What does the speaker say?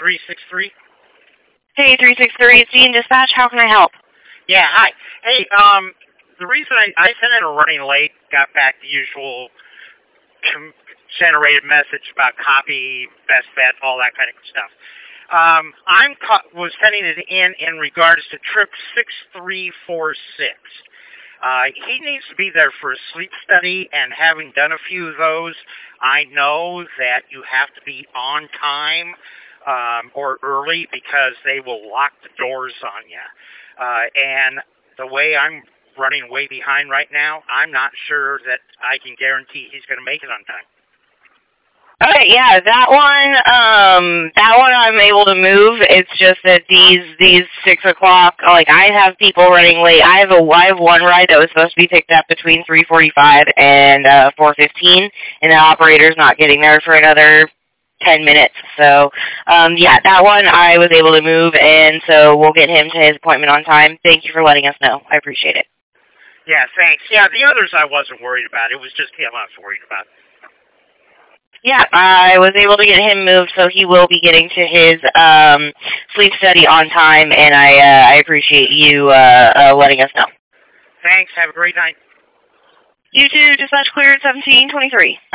363? Hey, 363, it's Dean Dispatch. How can I help? Yeah, hi. Hey, the reason I sent in a running late, got back the usual generated message about copy, best bet, all that kind of stuff. Was sending it in regards to trip 6346. He needs to be there for a sleep study, and having done a few of those, I know that you have to be on time or early because they will lock the doors on you. And the way I'm running way behind right now, I'm not sure that I can guarantee he's going to make it on time. Okay, yeah, that one I'm able to move. It's just that these 6 o'clock, like, I have people running late. I have one ride that was supposed to be picked up between 3:45 and 4:15, and the operator's not getting there for another 10 minutes. So, yeah, that one I was able to move, and so we'll get him to his appointment on time. Thank you for letting us know. I appreciate it. Yeah, thanks. Yeah, the others I wasn't worried about. It was just him I was worried about. Yeah, I was able to get him moved, so he will be getting to his sleep study on time, and I appreciate you letting us know. Thanks. Have a great night. You too. Dispatch cleared 1723.